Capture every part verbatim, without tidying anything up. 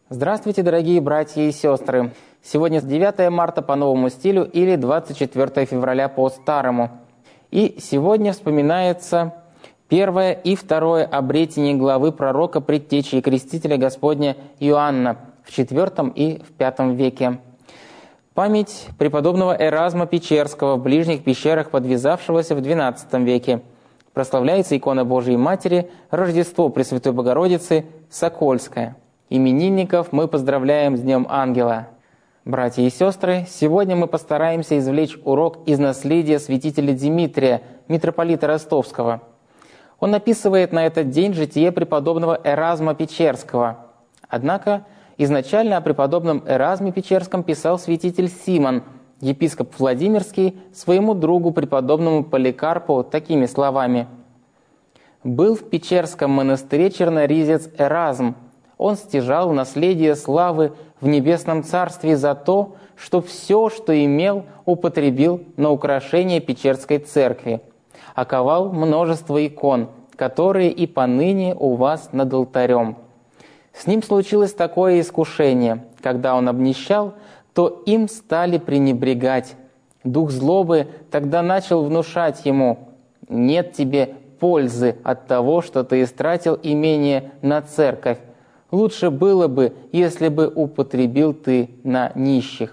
Здравствуйте, дорогие братья и сестры! Сегодня девятое марта по новому стилю или двадцать четвёртое февраля по старому. И сегодня вспоминается первое и второе обретение главы пророка Предтечи и Крестителя Господня Иоанна в четвёртом и в пятом веке. Память преподобного Эразма Печерского в ближних пещерах, подвязавшегося в двенадцатом веке. Прославляется икона Божией Матери, Рождество Пресвятой Богородицы, Сокольская. Именинников мы поздравляем с Днем Ангела. Братья и сестры, сегодня мы постараемся извлечь урок из наследия святителя Димитрия, митрополита Ростовского. Он описывает на этот день житие преподобного Эразма Печерского. Однако изначально о преподобном Эразме Печерском писал святитель Симон, епископ Владимирский, своему другу преподобному Поликарпу такими словами: «Был в Печерском монастыре черноризец Эразм. Он стяжал наследие славы в небесном царстве за то, что все, что имел, употребил на украшение Печерской церкви, оковал множество икон, которые и поныне у вас над алтарем. С ним случилось такое искушение: когда он обнищал, то им стали пренебрегать. Дух злобы тогда начал внушать ему: нет тебе пользы от того, что ты истратил имение на церковь. Лучше было бы, если бы употребил ты на нищих».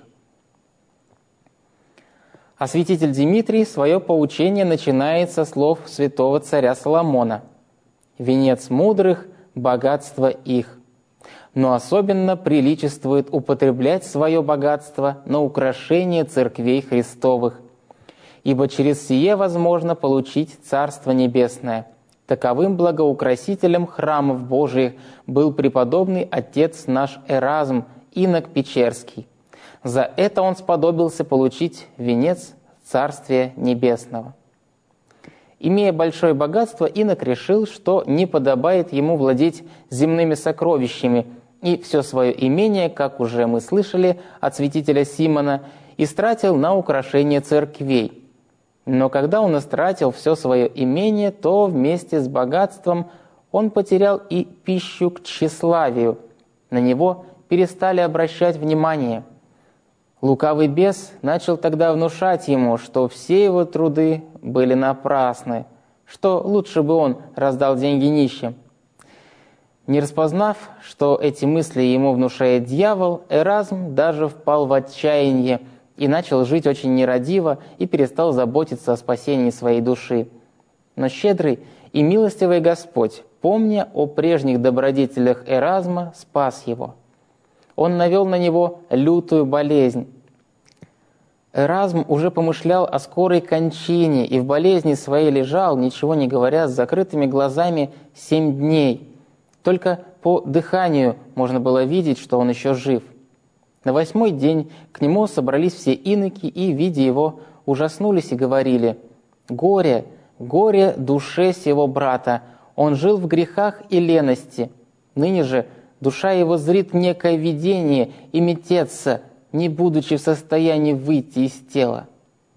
А святитель Димитрий свое поучение начинает со слов святого царя Соломона: «Венец мудрых – богатство их, но особенно приличествует употреблять свое богатство на украшение церквей Христовых, ибо через сие возможно получить Царство Небесное. Таковым благоукрасителем храмов Божиих был преподобный отец наш Эразм, инок Печерский. За это он сподобился получить венец Царствия Небесного». Имея большое богатство, инок решил, что не подобает ему владеть земными сокровищами, и все свое имение, как уже мы слышали от святителя Симона, истратил на украшение церквей. Но когда он истратил все свое имение, то вместе с богатством он потерял и пищу к тщеславию. На него перестали обращать внимание. Лукавый бес начал тогда внушать ему, что все его труды были напрасны, что лучше бы он раздал деньги нищим. Не распознав, что эти мысли ему внушает дьявол, Эразм даже впал в отчаяние и начал жить очень нерадиво и перестал заботиться о спасении своей души. Но щедрый и милостивый Господь, помня о прежних добродетелях Эразма, спас его. Он навел на него лютую болезнь. Эразм уже помышлял о скорой кончине и в болезни своей лежал, ничего не говоря, с закрытыми глазами семь дней. Только по дыханию можно было видеть, что он еще жив. На восьмой день к нему собрались все иноки и, видя его, ужаснулись и говорили: «Горе, горе душе сего брата! Он жил в грехах и лености. Ныне же душа его зрит некое видение и метется, не будучи в состоянии выйти из тела».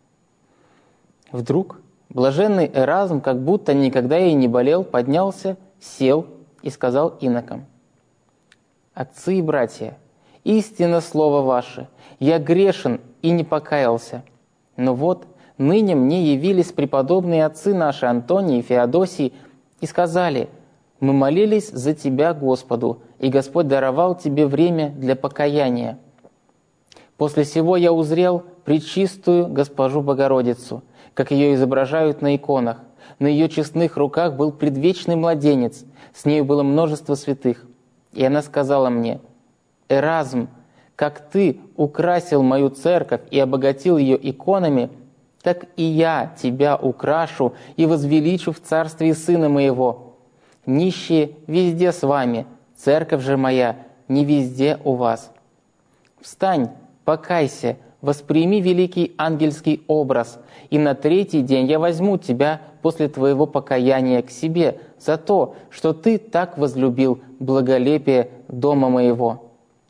Вдруг блаженный Эразм, как будто никогда и не болел, поднялся, сел и сказал инокам: «Отцы и братья, истинно слово ваше, я грешен и не покаялся. Но вот ныне мне явились преподобные отцы наши Антоний и Феодосий и сказали: мы молились за тебя Господу, и Господь даровал тебе время для покаяния. После сего я узрел пречистую Госпожу Богородицу, как ее изображают на иконах. На ее честных руках был предвечный младенец, с нею было множество святых. И она сказала мне: Эразм, как ты украсил мою церковь и обогатил ее иконами, так и я тебя украшу и возвеличу в царстве Сына моего. Нищие везде с вами, церковь же моя не везде у вас. Встань, покайся, восприми великий ангельский образ, и на третий день я возьму тебя после твоего покаяния к себе за то, что ты так возлюбил благолепие дома моего».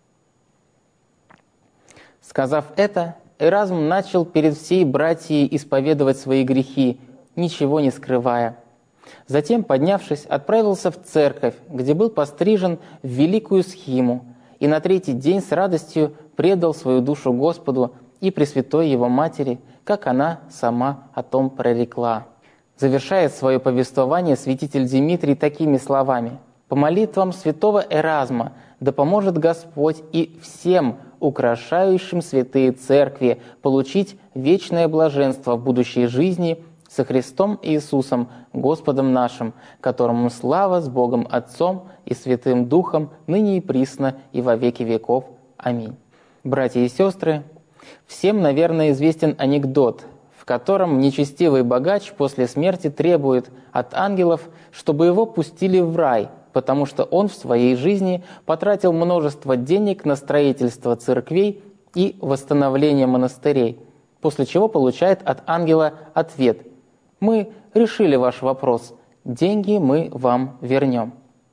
Сказав это, Эразм начал перед всей братьей исповедовать свои грехи, ничего не скрывая. Затем, поднявшись, отправился в церковь, где был пострижен в великую схиму, и на третий день с радостью предал свою душу Господу и Пресвятой Его Матери, как она сама о том прорекла». Завершает свое повествование святитель Димитрий такими словами: «По молитвам святого Эразма да поможет Господь и всем украшающим святые церкви получить вечное блаженство в будущей жизни со Христом Иисусом, Господом нашим, которому слава с Богом Отцом и Святым Духом, ныне и присно, и во веки веков. Аминь». Братья и сестры, всем, наверное, известен анекдот, в котором нечестивый богач после смерти требует от ангелов, чтобы его пустили в рай, потому что он в своей жизни потратил множество денег на строительство церквей и восстановление монастырей, после чего получает от ангела ответ: «Мы решили ваш вопрос, деньги мы вам вернем».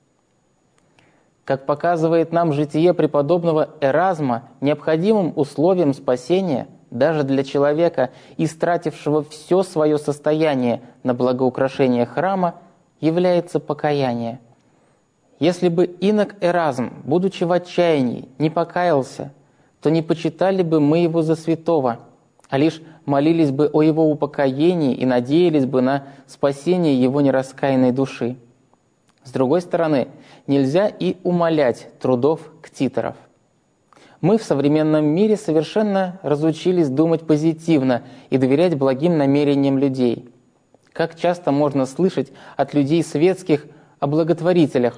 Как показывает нам житие преподобного Эразма, необходимым условием спасения даже для человека, истратившего все свое состояние на благоукрашение храма, является покаяние. Если бы инок Эразм, будучи в отчаянии, не покаялся, то не почитали бы мы его за святого, а лишь молились бы о его упокоении и надеялись бы на спасение его нераскаянной души. С другой стороны, нельзя и умалять трудов ктиторов. Мы в современном мире совершенно разучились думать позитивно и доверять благим намерениям людей. Как часто можно слышать от людей светских о благотворителях: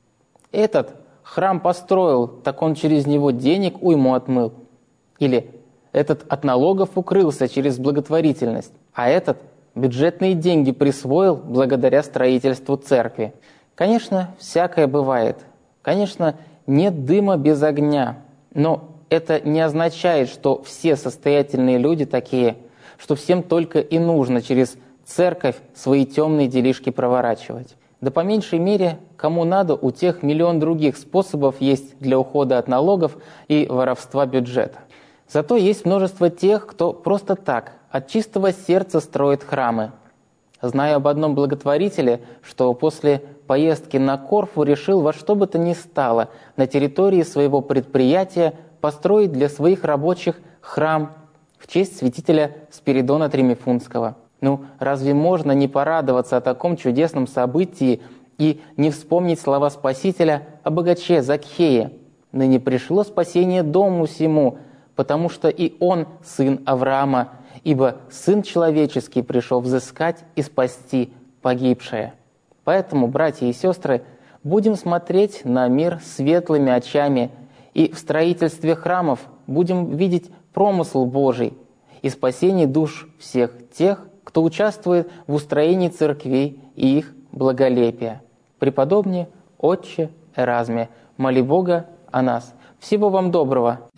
«Этот храм построил, так он через него денег уйму отмыл». Или «Этот от налогов укрылся через благотворительность, а этот бюджетные деньги присвоил благодаря строительству церкви». Конечно, всякое бывает. Конечно, нет дыма без огня. Но это не означает, что все состоятельные люди такие, что всем только и нужно через церковь свои темные делишки проворачивать. Да по меньшей мере, кому надо, у тех миллион других способов есть для ухода от налогов и воровства бюджета. Зато есть множество тех, кто просто так, от чистого сердца строит храмы. Знаю об одном благотворителе, что после поездки на Корфу решил во что бы то ни стало на территории своего предприятия построить для своих рабочих храм в честь святителя Спиридона Тремифунского. Ну, разве можно не порадоваться о таком чудесном событии и не вспомнить слова Спасителя о богаче Закхее: «Ныне пришло спасение дому сему, потому что и он сын Авраама, ибо Сын Человеческий пришел взыскать и спасти погибшее». Поэтому, братья и сестры, будем смотреть на мир светлыми очами, и в строительстве храмов будем видеть промысл Божий и спасение душ всех тех, кто участвует в устроении церквей и их благолепия. Преподобный отче Эразме, моли Бога о нас. Всего вам доброго!